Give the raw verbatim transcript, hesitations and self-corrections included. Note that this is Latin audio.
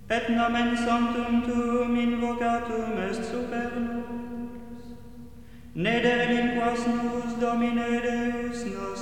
et nomen sanctum tuum invocatum est super nos. Ne delinquas nos, Domine Deus nostrum,